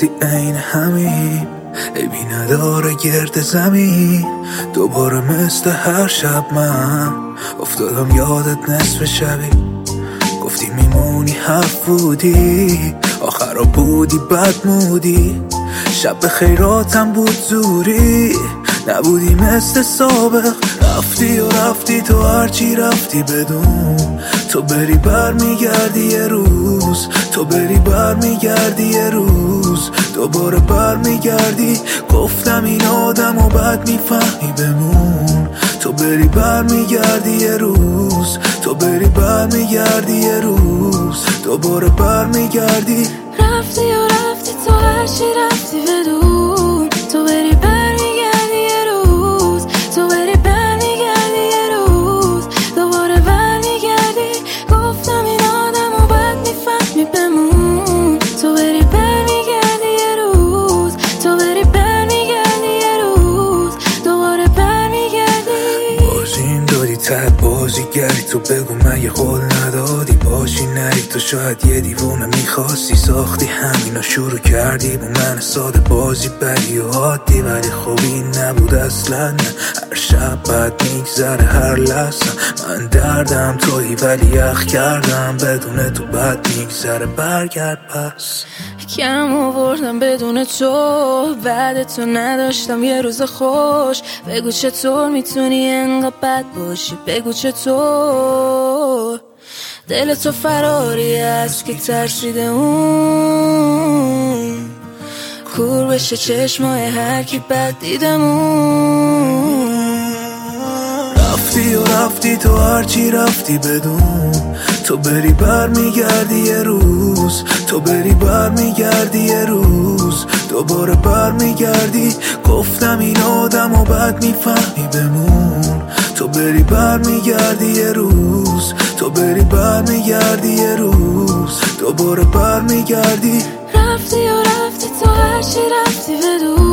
گفتی عین همین عیبی نداره گرد زمین. دوباره مثل هر شب من افتادم یادت نصف شبی. گفتی میمونی حرف بودی آخرا بودی بدمودی. شب به خیراتم بود زوری نبودی مثل سابق. رفتی و رفتی تو هرچی رفتی بدون تو بری بر میگردی یه روز. تو بری بر میگردی یه روز دوباره بر میگردی. گفتم این آدم و بد میفهمی بمون. تو بری بر میگردی یه روز. تو بری بر میگردی یه روز دوباره بر میگردی. رفتی و رفتی تو هرچی رفتی بدون تو بری بر میگردی یه روز. تو بری بر میگردی یه روز دوباره بر میگردی. گفتم این آدم و بد میفهمی بمون. تو بری بر میگردی یه روز. تو بری بر میگردی یه روز دوباره بر میگردی. بازیم دادی تحت بازیگری تو بگو من یه قول ندادی باشی نری. تو شاید یه دیوونه میخواستی ساختی همینو شروع کردی با من ساده بازی بری و عادی. ولی خب این نبود اصلا نه. هر شب بد میگذره هر لحظه من دردم تویی ولی یخ کردم بدون تو بد میگذره. برگرد پس کم آوردم بدون تو بعد تو نداشتم یه روز خوش. بگو چطور میتونی انقدر بد باشی. بگو چطور دل تو فراری است که ترسیده اون کور بشه چشمای هر کی بد دیدمون. رفتی و رفتی تو هرچی رفتی بدون تو بری بر میگردی یه روز. تو بری بر میگردی یه روز دوباره بر میگردی. گفتم این آدم و بد میفهمی بمون. تو بری بر میگردی یه روز. تو بری بر میگردی یه روز دوباره بر میگردی. رفتی و رفتی تو هرچی رفتی بدون